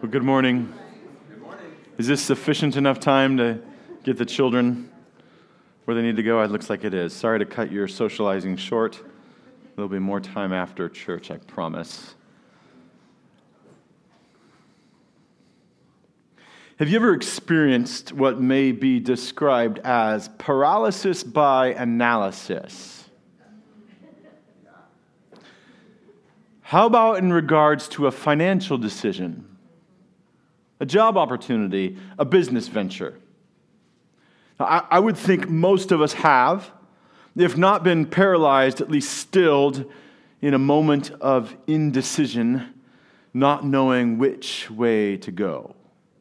Well, good morning. Good morning. Is this sufficient enough time to get the children where they need to go? It looks like it is. Sorry to cut your socializing short. There'll be more time after church, I promise. Have you ever experienced what may be described as paralysis by analysis? How about in regards to a financial decision? A job opportunity, a business venture. Now, I would think most of us have, if not been paralyzed, at least stilled in a moment of indecision, not knowing which way to go.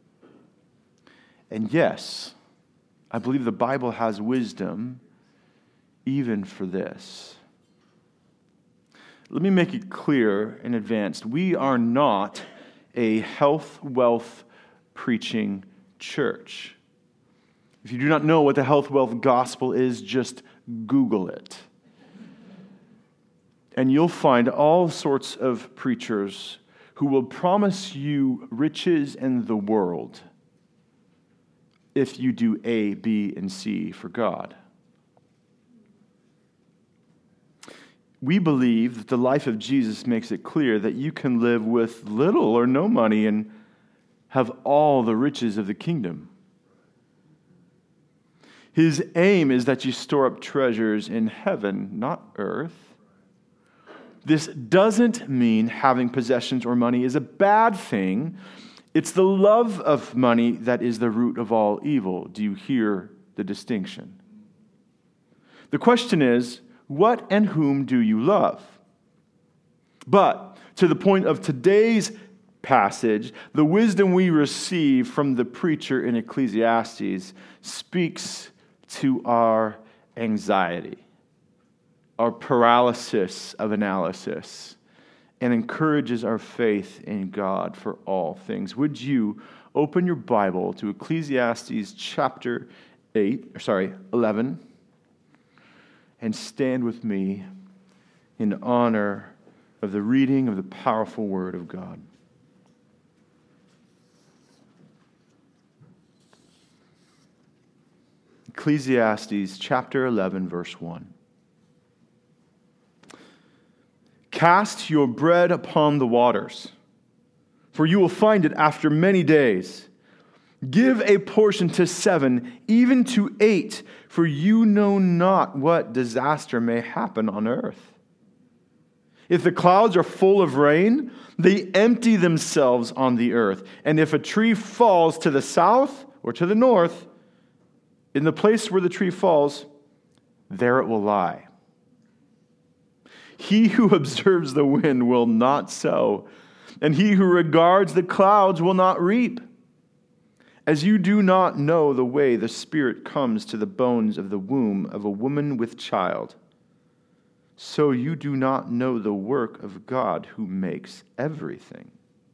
And yes, I believe the Bible has wisdom even for this. Let me make it clear in advance. We are not a health, wealth, preaching church. If you do not know what the health, wealth gospel is, just Google it. And you'll find all sorts of preachers who will promise you riches and the world if you do A, B, and C for God. We believe that the life of Jesus makes it clear that you can live with little or no money and have all the riches of the kingdom. His aim is that you store up treasures in heaven, not earth. This doesn't mean having possessions or money is a bad thing. It's the love of money that is the root of all evil. Do you hear the distinction? The question is, what and whom do you love? But to the point of today's passage, the wisdom we receive from the preacher in Ecclesiastes speaks to our anxiety, our paralysis of analysis, and encourages our faith in God for all things. Would you open your Bible to Ecclesiastes chapter 11, and stand with me in honor of the reading of the powerful Word of God. Ecclesiastes chapter 11, verse 1. Cast your bread upon the waters, for you will find it after many days. Give a portion to 7, even to 8, for you know not what disaster may happen on earth. If the clouds are full of rain, they empty themselves on the earth. And if a tree falls to the south or to the north, in the place where the tree falls, there it will lie. He who observes the wind will not sow, and he who regards the clouds will not reap. As you do not know the way the Spirit comes to the bones of the womb of a woman with child, so you do not know the work of God who makes everything.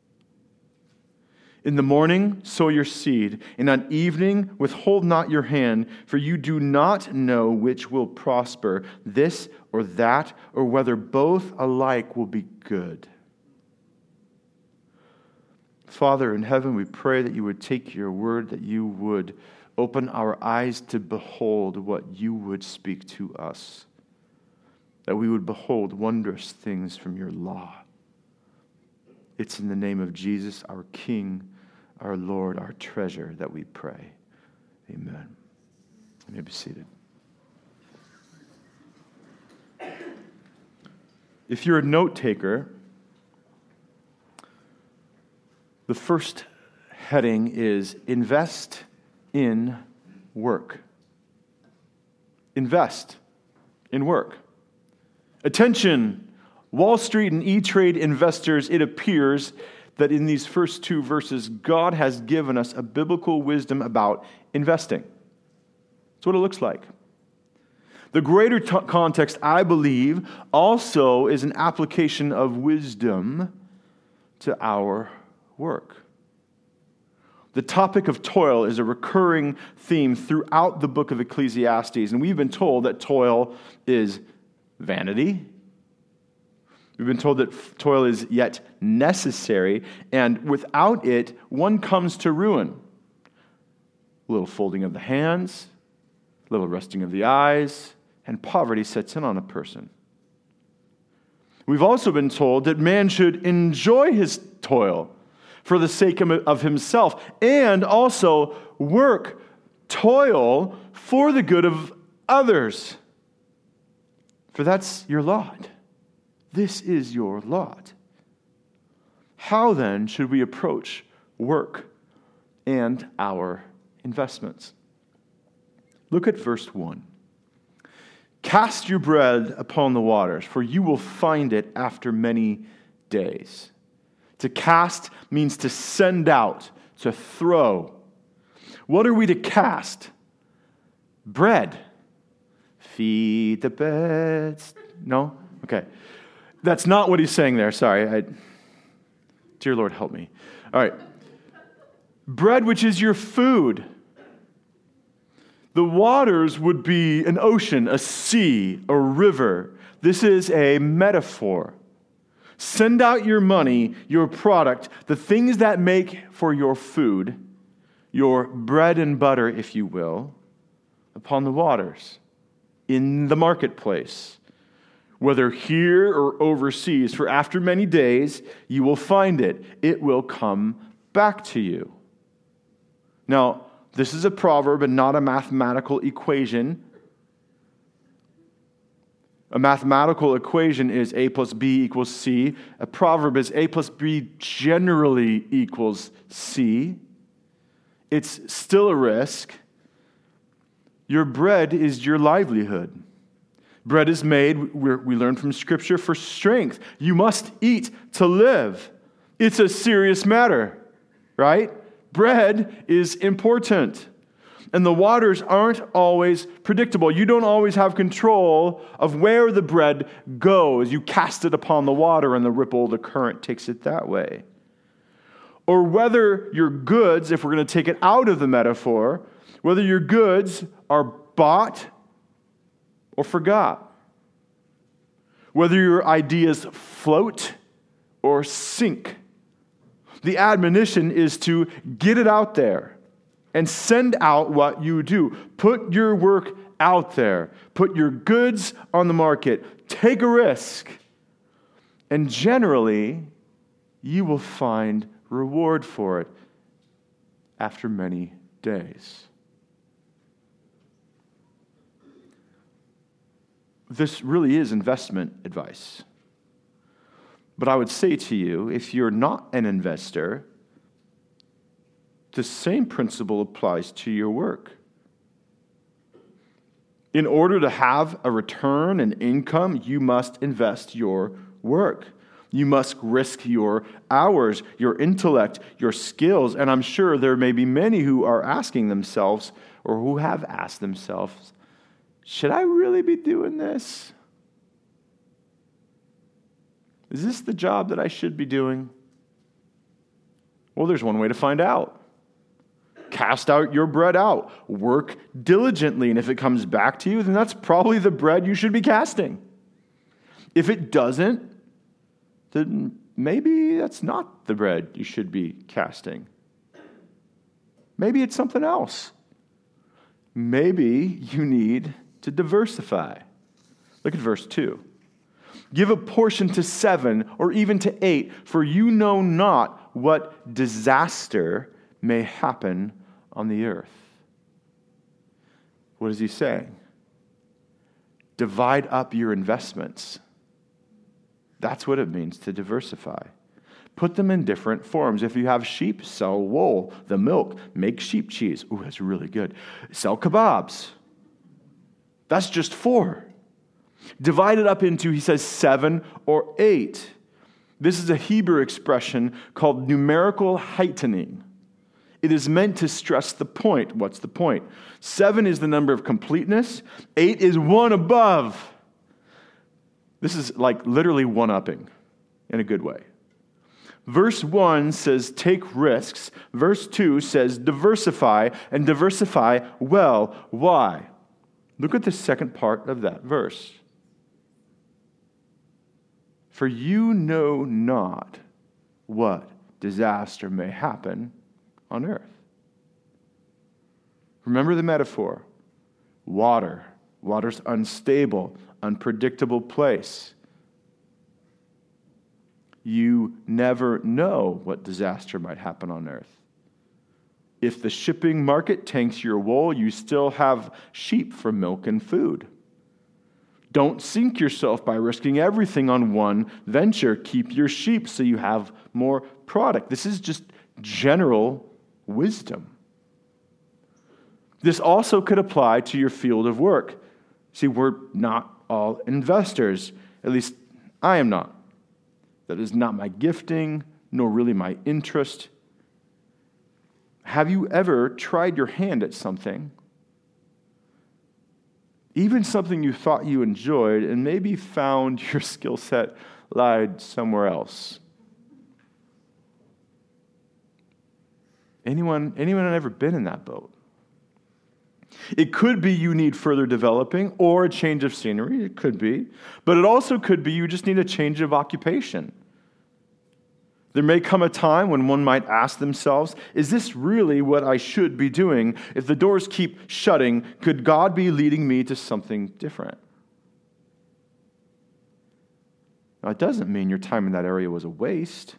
In the morning sow your seed, and at evening withhold not your hand, for you do not know which will prosper, this or that, or whether both alike will be good. Father in heaven, we pray that you would take your word, that you would open our eyes to behold what you would speak to us, that we would behold wondrous things from your law. It's in the name of Jesus, our King, our Lord, our treasure, that we pray. Amen. You may be seated. If you're a note taker, the first heading is invest in work. Invest in work. Attention, Wall Street and E-Trade investors, it appears that in these first 2 verses, God has given us a biblical wisdom about investing. That's what it looks like. The greater context, I believe, also is an application of wisdom to our work. The topic of toil is a recurring theme throughout the book of Ecclesiastes, and we've been told that toil is vanity, We've been told that toil is yet necessary, and without it, one comes to ruin. A little folding of the hands, a little resting of the eyes, and poverty sets in on a person. We've also been told that man should enjoy his toil for the sake of himself, and also toil for the good of others. For that's your lot. This is your lot. How then should we approach work and our investments? Look at verse 1. Cast your bread upon the waters, for you will find it after many days. To cast means to send out, to throw. What are we to cast? Bread. Feed the birds. No? Okay. That's not what he's saying there. Sorry. Dear Lord, help me. All right. Bread, which is your food. The waters would be an ocean, a sea, a river. This is a metaphor. Send out your money, your product, the things that make for your food, your bread and butter, if you will, upon the waters, in the marketplace, whether here or overseas, for after many days you will find it. It will come back to you. Now, this is a proverb and not a mathematical equation. A mathematical equation is A plus B equals C. A proverb is A plus B generally equals C. It's still a risk. Your bread is your livelihood. Bread is made, we learn from Scripture, for strength. You must eat to live. It's a serious matter, right? Bread is important. And the waters aren't always predictable. You don't always have control of where the bread goes. You cast it upon the water and the ripple, the current takes it that way. Or whether your goods, if we're going to take it out of the metaphor, whether your goods are bought or forgot. Whether your ideas float or sink. The admonition is to get it out there and send out what you do. Put your work out there. Put your goods on the market. Take a risk. And generally, you will find reward for it after many days. This really is investment advice. But I would say to you, if you're not an investor, the same principle applies to your work. In order to have a return and income, you must invest your work. You must risk your hours, your intellect, your skills. And I'm sure there may be many who are asking themselves, or who have asked themselves, should I really be doing this? Is this the job that I should be doing? Well, there's one way to find out. Cast out your bread out. Work diligently, and if it comes back to you, then that's probably the bread you should be casting. If it doesn't, then maybe that's not the bread you should be casting. Maybe it's something else. Maybe you need to diversify. Look at verse 2. Give a portion to 7 or even to 8, for you know not what disaster may happen on the earth. What is he saying? Divide up your investments. That's what it means to diversify. Put them in different forms. If you have sheep, sell wool. The milk, make sheep cheese. Ooh, that's really good. Sell kebabs. That's just 4. Divide it up into, he says, 7 or 8. This is a Hebrew expression called numerical heightening. It is meant to stress the point. What's the point? 7 is the number of completeness. 8 is one above. This is like literally one-upping in a good way. Verse 1 says, take risks. Verse 2 says, diversify, and diversify well. Why? Look at the second part of that verse. For you know not what disaster may happen on earth. Remember the metaphor. Water's unstable, unpredictable place. You never know what disaster might happen on earth. If the shipping market tanks your wool, you still have sheep for milk and food. Don't sink yourself by risking everything on one venture. Keep your sheep so you have more product. This is just general wisdom. This also could apply to your field of work. See, we're not all investors. At least I am not. That is not my gifting, nor really my interest. Have you ever tried your hand at something, even something you thought you enjoyed, and maybe found your skill set lied somewhere else? Anyone ever been in that boat? It could be you need further developing or a change of scenery. It could be. But it also could be you just need a change of occupation. There may come a time when one might ask themselves, is this really what I should be doing? If the doors keep shutting, could God be leading me to something different? Now, it doesn't mean your time in that area was a waste.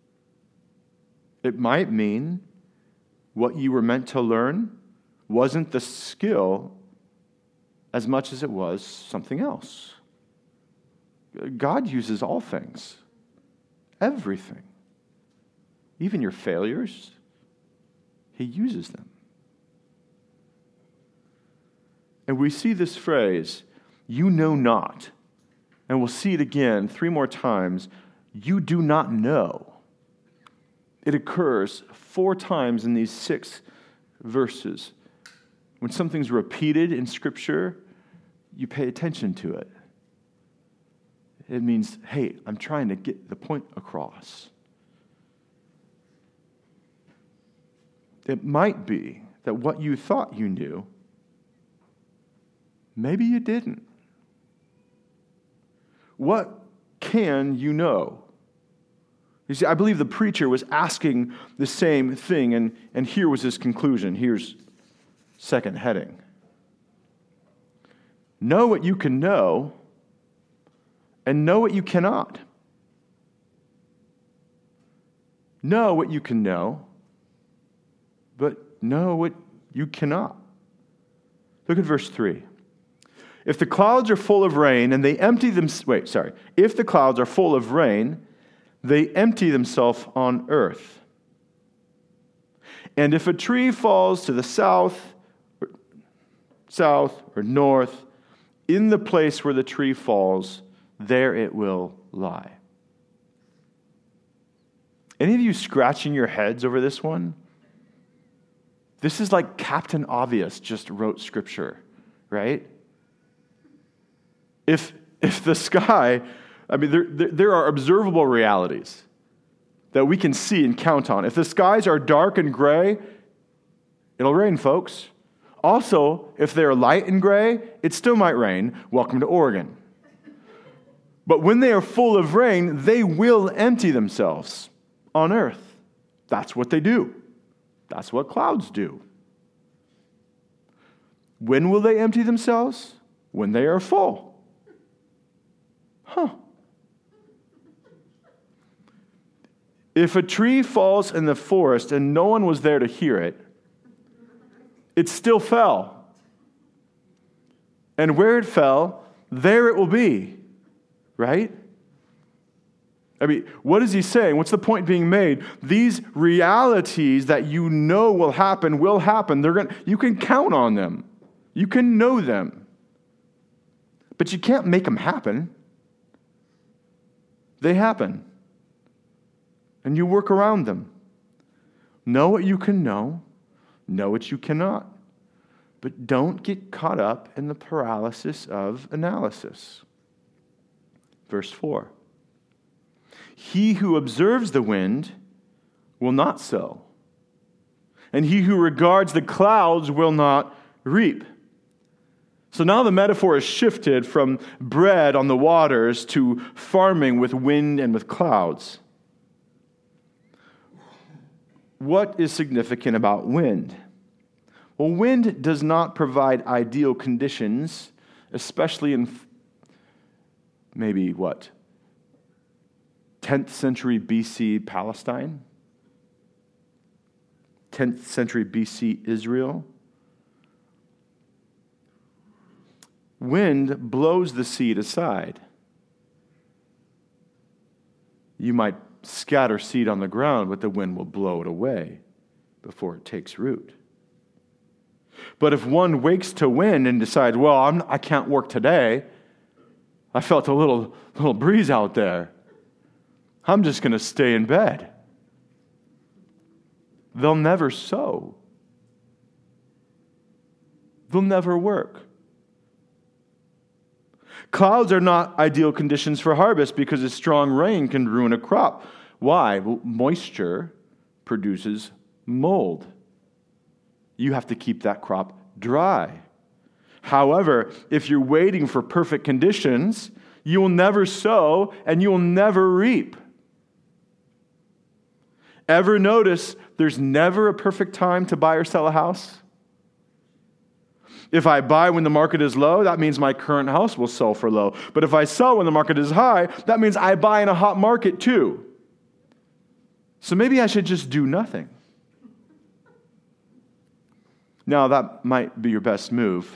It might mean what you were meant to learn wasn't the skill as much as it was something else. God uses all things, everything. Even your failures, He uses them. And we see this phrase, you know not. And we'll see it again 3 more times. You do not know. It occurs 4 times in these 6 verses. When something's repeated in Scripture, you pay attention to it. It means, hey, I'm trying to get the point across. It might be that what you thought you knew, maybe you didn't. What can you know? You see, I believe the preacher was asking the same thing, and here was his conclusion. Here's second heading. Know what you can know, and know what you cannot. Know what you can know, but know what you cannot. Look at verse 3. If the clouds are full of rain and they empty them, if the clouds are full of rain, they empty themselves on earth. And if a tree falls to the south or north, in the place where the tree falls, there it will lie. Any of you scratching your heads over this one? This is like Captain Obvious just wrote Scripture, right? If the sky, there are observable realities that we can see and count on. If the skies are dark and gray, it'll rain, folks. Also, if they're light and gray, it still might rain. Welcome to Oregon. But when they are full of rain, they will empty themselves on earth. That's what they do. That's what clouds do. When will they empty themselves? When they are full. If a tree falls in the forest and no one was there to hear it, it still fell. And where it fell, there it will be. Right? What is he saying? What's the point being made? These realities that you know will happen. You can count on them. You can know them. But you can't make them happen. They happen. And you work around them. Know what you can know what you cannot. But don't get caught up in the paralysis of analysis. Verse 4. He who observes the wind will not sow, and he who regards the clouds will not reap. So now the metaphor is shifted from bread on the waters to farming with wind and with clouds. What is significant about wind? Well, wind does not provide ideal conditions, especially in maybe 10th century BC Palestine? 10th century BC Israel? Wind blows the seed aside. You might scatter seed on the ground, but the wind will blow it away before it takes root. But if one wakes to wind and decides, well, I can't work today. I felt a little breeze out there. I'm just going to stay in bed. They'll never sow. They'll never work. Clouds are not ideal conditions for harvest because a strong rain can ruin a crop. Why? Well, moisture produces mold. You have to keep that crop dry. However, if you're waiting for perfect conditions, you will never sow and you will never reap. Ever notice there's never a perfect time to buy or sell a house? If I buy when the market is low, that means my current house will sell for low. But if I sell when the market is high, that means I buy in a hot market too. So maybe I should just do nothing. Now, that might be your best move.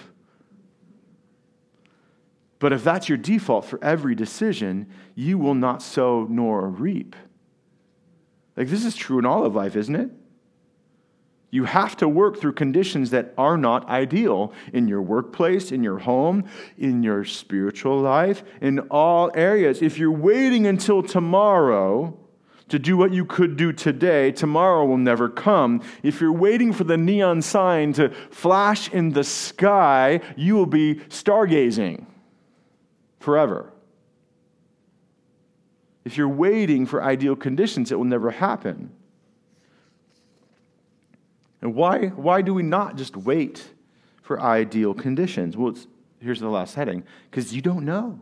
But if that's your default for every decision, you will not sow nor reap. This is true in all of life, isn't it? You have to work through conditions that are not ideal in your workplace, in your home, in your spiritual life, in all areas. If you're waiting until tomorrow to do what you could do today, tomorrow will never come. If you're waiting for the neon sign to flash in the sky, you will be stargazing forever. If you're waiting for ideal conditions, it will never happen. And why do we not just wait for ideal conditions? Well, here's the last heading. Because you don't know.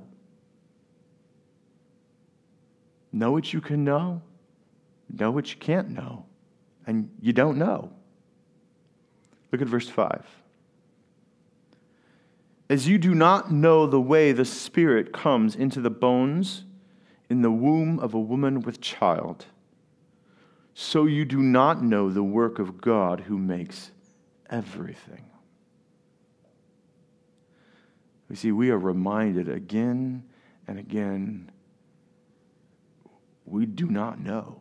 Know what you can know what you can't know, and you don't know. Look at verse 5. As you do not know the way the Spirit comes into the bones in the womb of a woman with child, so you do not know the work of God who makes everything. You see, we are reminded again and again, we do not know.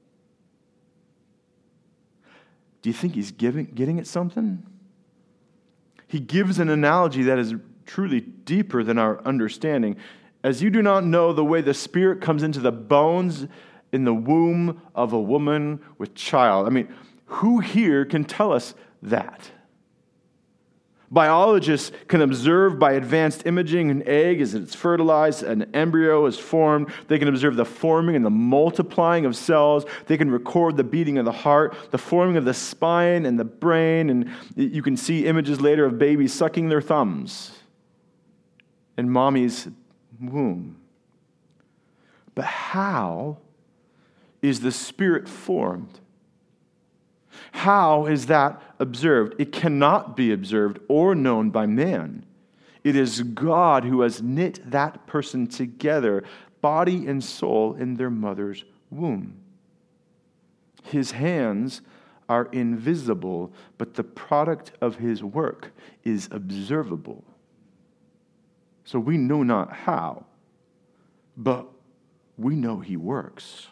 Do you think he's getting at something? He gives an analogy that is truly deeper than our understanding. As you do not know the way the Spirit comes into the bones in the womb of a woman with child. Who here can tell us that? Biologists can observe by advanced imaging an egg as it's fertilized, an embryo is formed. They can observe the forming and the multiplying of cells. They can record the beating of the heart, the forming of the spine and the brain, and you can see images later of babies sucking their thumbs in mommy's womb. But how is the Spirit formed? How is that observed? It cannot be observed or known by man. It is God who has knit that person together, body and soul, in their mother's womb. His hands are invisible, but the product of his work is observable. So we know not how, but we know he works.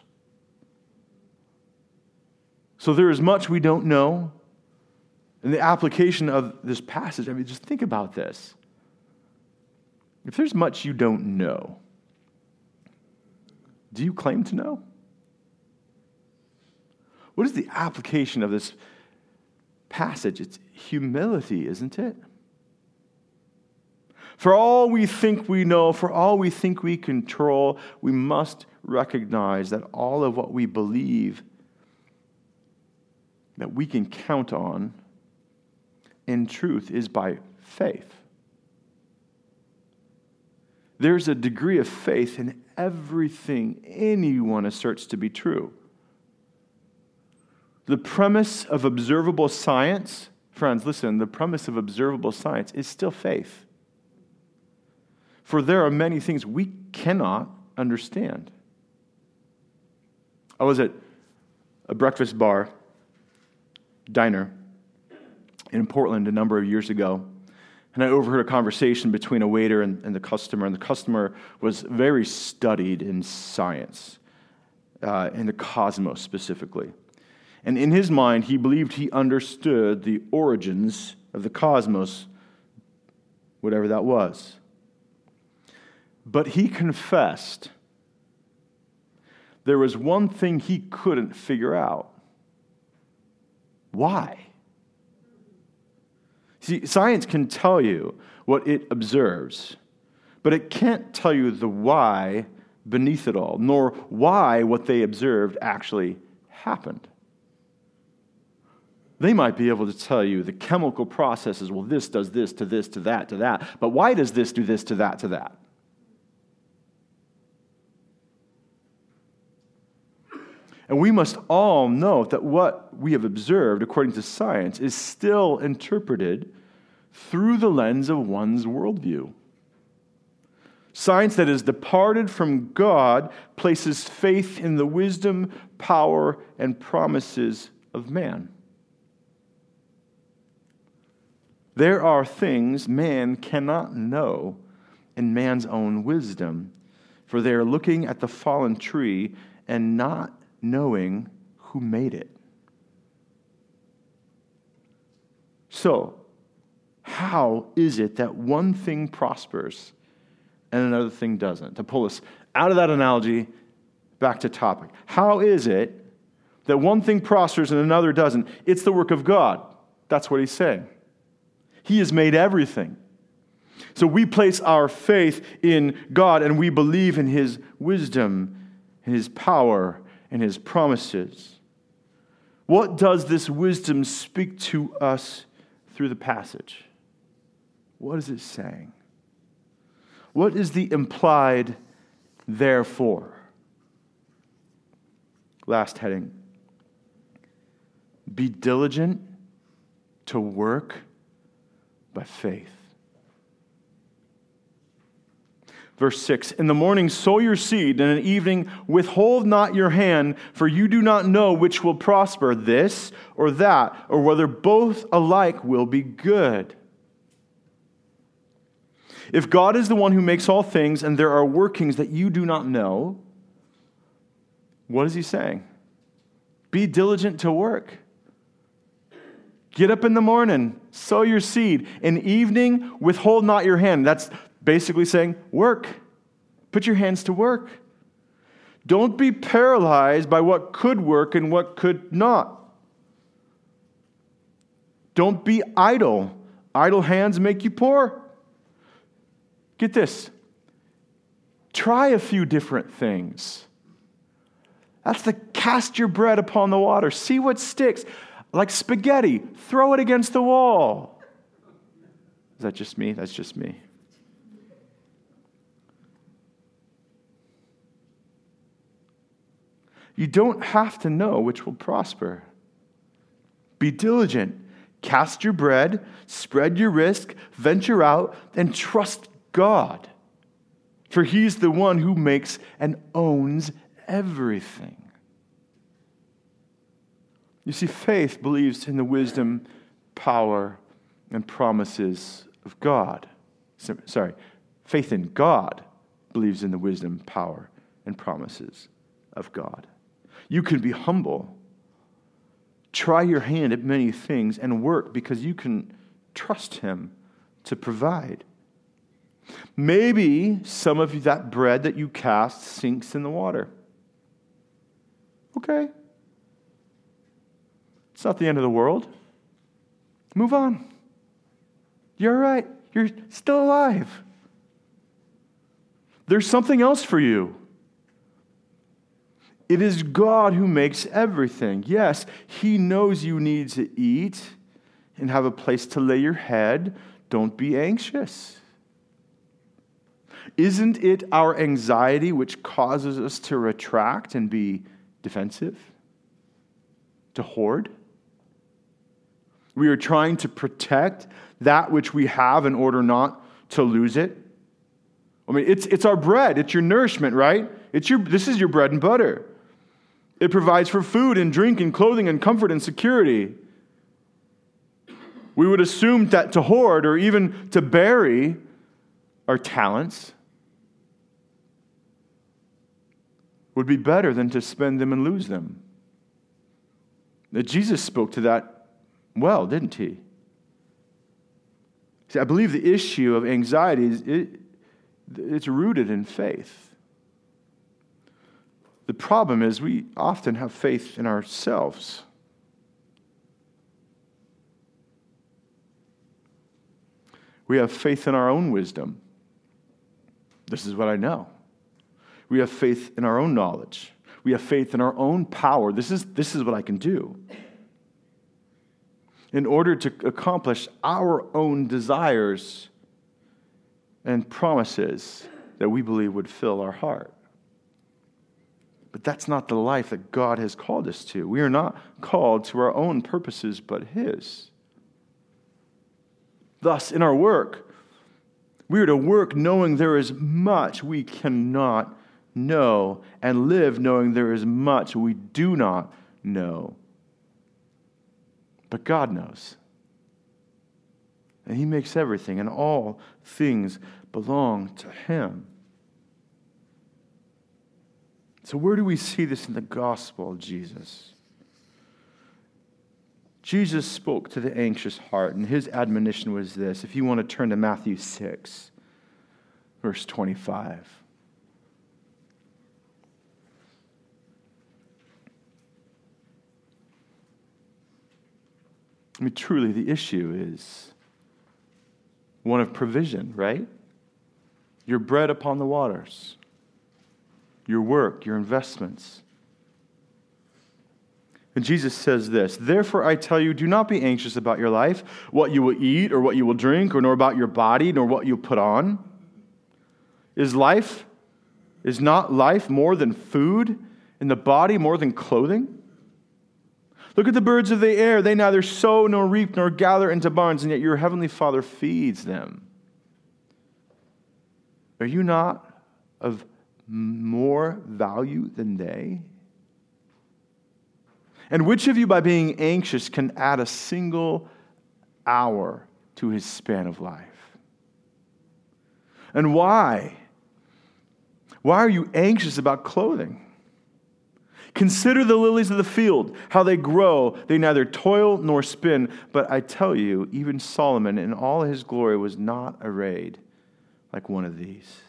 So there is much we don't know. And the application of this passage, just think about this. If there's much you don't know, do you claim to know? What is the application of this passage? It's humility, isn't it? For all we think we know, for all we think we control, we must recognize that all of what we believe that we can count on in truth is by faith. there's a degree of faith in everything anyone asserts to be true. The premise of observable science, friends, listen, the premise of observable science is still faith. For there are many things we cannot understand. I was at a breakfast diner in Portland a number of years ago, and I overheard a conversation between a waiter and the customer, and the customer was very studied in science, in the cosmos specifically. And in his mind, he believed he understood the origins of the cosmos, whatever that was. But he confessed there was one thing he couldn't figure out. Why? See, science can tell you what it observes, but it can't tell you the why beneath it all, nor why what they observed actually happened. They might be able to tell you the chemical processes, well, this does this to this to that, but why does this do this to that to that? And we must all know that what we have observed, according to science, is still interpreted through the lens of one's worldview. Science that is departed from God places faith in the wisdom, power, and promises of man. There are things man cannot know in man's own wisdom, for they are looking at the fallen tree and not knowing who made it. So, how is it that one thing prospers and another thing doesn't? To pull us out of that analogy, back to topic. How is it that one thing prospers and another doesn't? It's the work of God. That's what he's saying. He has made everything. So we place our faith in God and we believe in his wisdom and his power and his promises. What does this wisdom speak to us through the passage? What is it saying? What is the implied therefore? Last heading. Be diligent to work by faith. Verse 6, in the morning sow your seed, and in the evening withhold not your hand, for you do not know which will prosper, this or that, or whether both alike will be good. If God is the one who makes all things, and there are workings that you do not know, what is he saying? Be diligent to work. Get up in the morning, sow your seed. In evening, withhold not your hand. That's basically saying, work. Put your hands to work. Don't be paralyzed by what could work and what could not. Don't be idle. Idle hands make you poor. Get this. Try a few different things. That's the cast your bread upon the water. See what sticks. Like spaghetti, throw it against the wall. Is that just me? That's just me. You don't have to know which will prosper. Be diligent. Cast your bread, spread your risk, venture out, and trust God. For he's the one who makes and owns everything. You see, faith believes in the wisdom, power, and promises of God. Sorry, faith in God believes in the wisdom, power, and promises of God. You can be humble. Try your hand at many things and work because you can trust him to provide. Maybe some of that bread that you cast sinks in the water. Okay. It's not the end of the world. Move on. You're all right. You're still alive. There's something else for you. It is God who makes everything. Yes, he knows you need to eat and have a place to lay your head. Don't be anxious. Isn't it our anxiety which causes us to retract and be defensive? To hoard? We are trying to protect that which we have in order not to lose it. I mean, it's our bread. It's your nourishment, right? This is your bread and butter. It provides for food and drink and clothing and comfort and security. We would assume that to hoard or even to bury our talents would be better than to spend them and lose them. That Jesus spoke to that well, didn't he? See, I believe the issue of anxiety is it's rooted in faith. The problem is we often have faith in ourselves. We have faith in our own wisdom. This is what I know. We have faith in our own knowledge. We have faith in our own power. This is what I can do. In order to accomplish our own desires and promises that we believe would fill our heart. But that's not the life that God has called us to. We are not called to our own purposes, but His. Thus, in our work, we are to work knowing there is much we cannot know, and live knowing there is much we do not know. But God knows. And He makes everything, and all things belong to Him. So where do we see this in the gospel of Jesus? Jesus spoke to the anxious heart, and His admonition was this. If you want to turn to Matthew 6, verse 25. I mean, truly, the issue is one of provision, right? Your bread upon the waters, your work, your investments. And Jesus says this, therefore I tell you, do not be anxious about your life, what you will eat or what you will drink, or nor about your body, nor what you put on. Is not life more than food, and the body more than clothing? Look at the birds of the air. They neither sow nor reap nor gather into barns, and yet your heavenly Father feeds them. Are you not of more value than they? And which of you, by being anxious, can add a single hour to his span of life? And why? Why are you anxious about clothing? Consider the lilies of the field, how they grow. They neither toil nor spin. But I tell you, even Solomon in all his glory was not arrayed like one of these.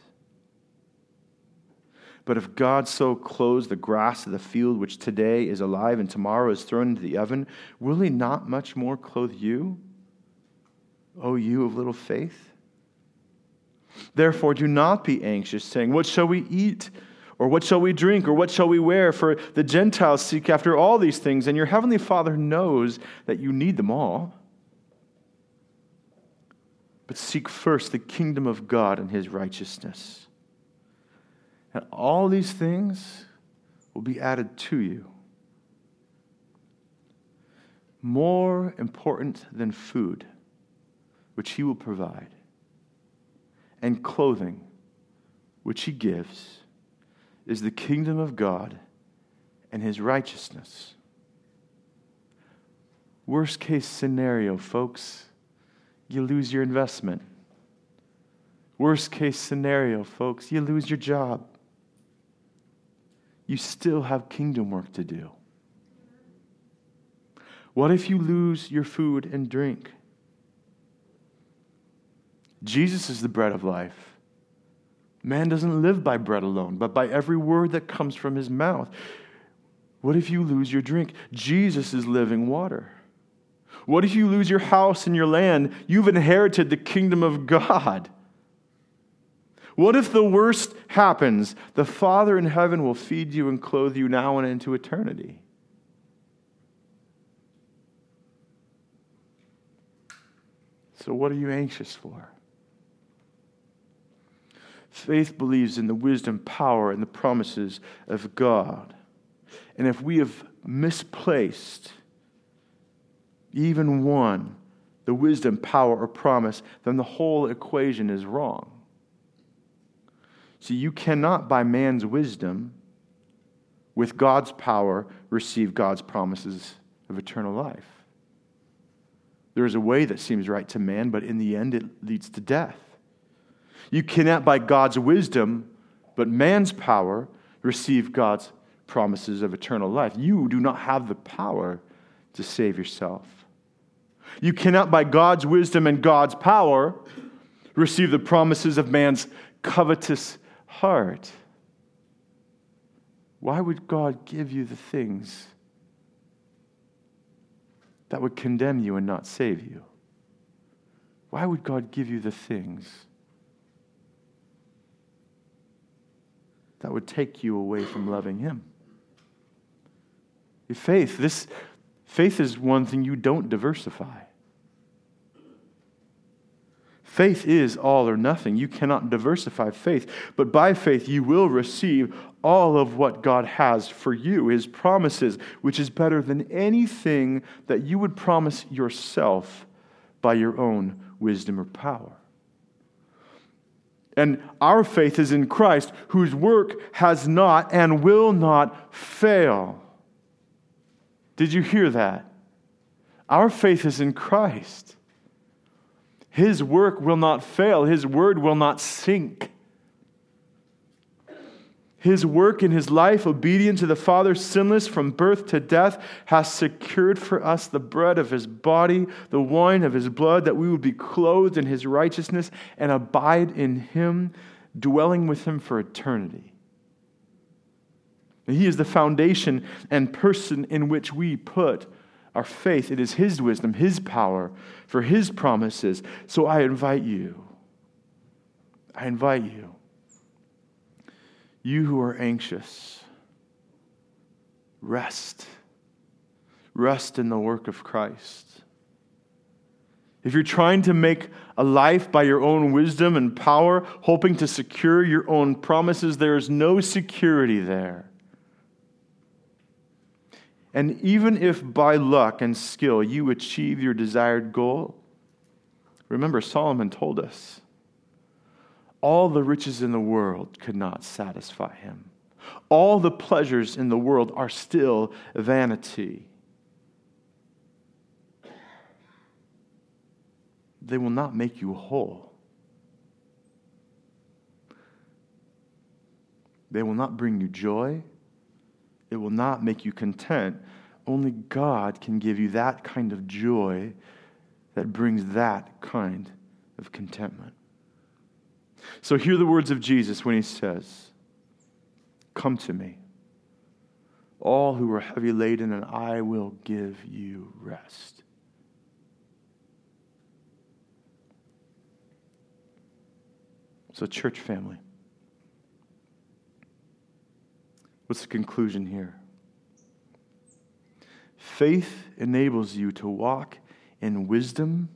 But if God so clothes the grass of the field, which today is alive and tomorrow is thrown into the oven, will He not much more clothe you, O you of little faith? Therefore do not be anxious, saying, what shall we eat? Or what shall we drink? Or what shall we wear? For the Gentiles seek after all these things, and your heavenly Father knows that you need them all. But seek first the kingdom of God and His righteousness. And all these things will be added to you. More important than food, which He will provide, and clothing, which He gives, is the kingdom of God and His righteousness. Worst case scenario, folks, you lose your investment. Worst case scenario, folks, you lose your job. You still have kingdom work to do. What if you lose your food and drink? Jesus is the bread of life. Man doesn't live by bread alone, but by every word that comes from His mouth. What if you lose your drink? Jesus is living water. What if you lose your house and your land? You've inherited the kingdom of God. What if the worst happens? The Father in heaven will feed you and clothe you now and into eternity. So what are you anxious for? Faith believes in the wisdom, power, and the promises of God. And if we have misplaced even one, the wisdom, power, or promise, then the whole equation is wrong. See, you cannot, by man's wisdom, with God's power, receive God's promises of eternal life. There is a way that seems right to man, but in the end it leads to death. You cannot, by God's wisdom, but man's power, receive God's promises of eternal life. You do not have the power to save yourself. You cannot, by God's wisdom and God's power, receive the promises of man's covetous heart. Why would God give you the things that would condemn you and not save you? Why would God give you the things that would take you away from loving Him? Faith is one thing you don't diversify. Faith is all or nothing. You cannot diversify faith. But by faith, you will receive all of what God has for you, His promises, which is better than anything that you would promise yourself by your own wisdom or power. And our faith is in Christ, whose work has not and will not fail. Did you hear that? Our faith is in Christ. His work will not fail. His word will not sink. His work in His life, obedient to the Father, sinless from birth to death, has secured for us the bread of His body, the wine of His blood, that we would be clothed in His righteousness and abide in Him, dwelling with Him for eternity. And He is the foundation and person in which we put our faith. It is His wisdom, His power, for His promises. So I invite you, you who are anxious, rest. Rest in the work of Christ. If you're trying to make a life by your own wisdom and power, hoping to secure your own promises, there is no security there. And even if by luck and skill you achieve your desired goal, remember Solomon told us, all the riches in the world could not satisfy him. All the pleasures in the world are still vanity. They will not make you whole. They will not bring you joy. It will not make you content. Only God can give you that kind of joy that brings that kind of contentment. So hear the words of Jesus when He says, "Come to me, all who are heavy laden, and I will give you rest." So, church family, what's the conclusion here? Faith enables you to walk in wisdom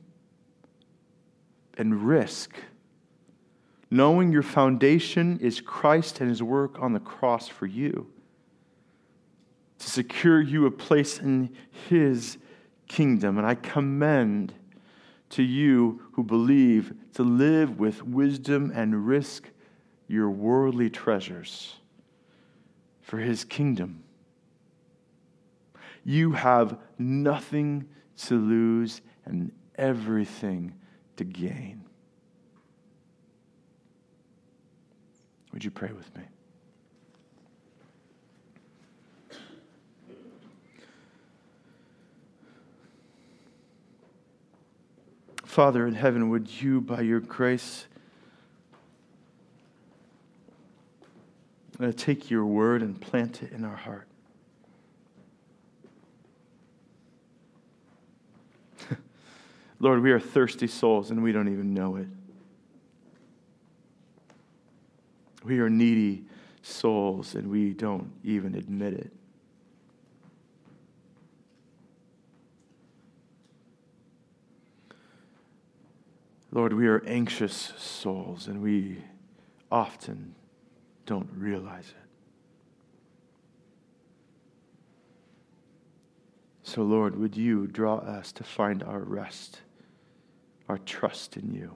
and risk, knowing your foundation is Christ and His work on the cross for you, to secure you a place in His kingdom. And I commend to you who believe to live with wisdom and risk your worldly treasures for His kingdom. You have nothing to lose and everything to gain. Would you pray with me? Father in heaven, would you, by your grace, take your word and plant it in our heart. Lord, we are thirsty souls and we don't even know it. We are needy souls and we don't even admit it. Lord, we are anxious souls and we often don't realize it. So, Lord, would you draw us to find our rest, our trust in you?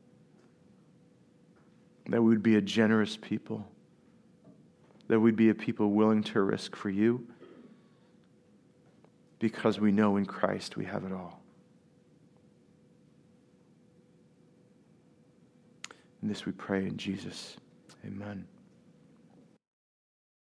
That we would be a generous people, that we'd be a people willing to risk for you, because we know in Christ we have it all. And this we pray in Jesus. Amen.